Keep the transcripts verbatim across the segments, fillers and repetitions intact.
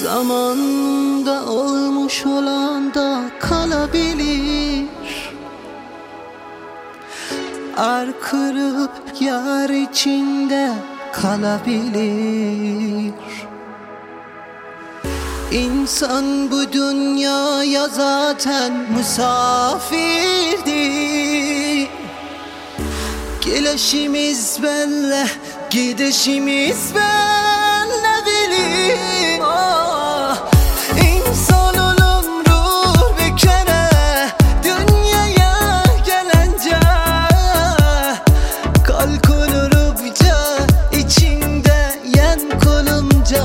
Zamanda olmuş olan da kalabilir. Er kırıp yar içinde kalabilir. İnsan bu dünyaya zaten misafirdi. Gelişimiz belli, gidişimiz belli bilir. Ah, insan ömrü bir kere dünyaya gelince kalk ölürüpce içinde yen kolunca.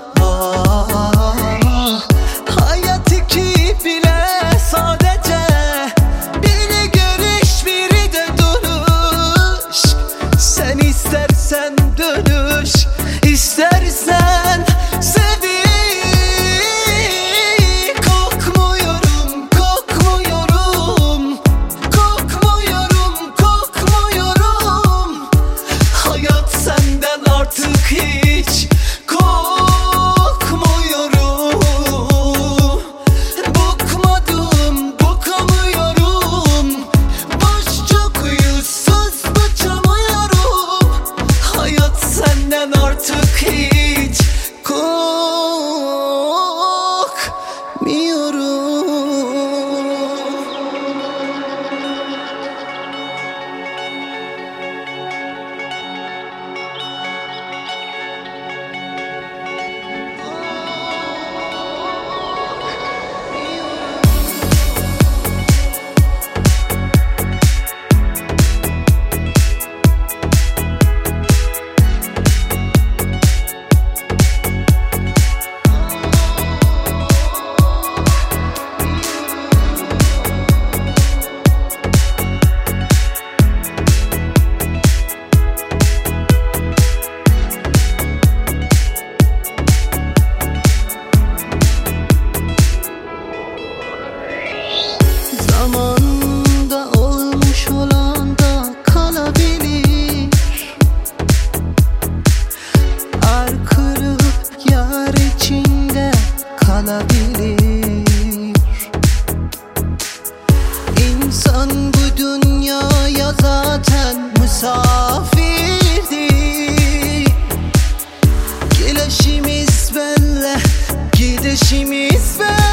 Ah, hayat iki bile sadece biri görüş biri de duruş. Sen istersen dönüş, istersen sevin. Kokmuyorum, kokmuyorum, kokmuyorum, kokmuyorum. Hayat senden artık hiç kokmuyorum. Bıkmadım, bıkamıyorum. Boş çok yüzsüz bıçamıyorum. Hayat senden artık hiç korkmuyorum. Zamanda olmuş olan da kalabilir. Er kırıp yar içinde kalabilir. İnsan bu dünyaya zaten misafirdi. Gelişimiz belli, gidişimiz belli.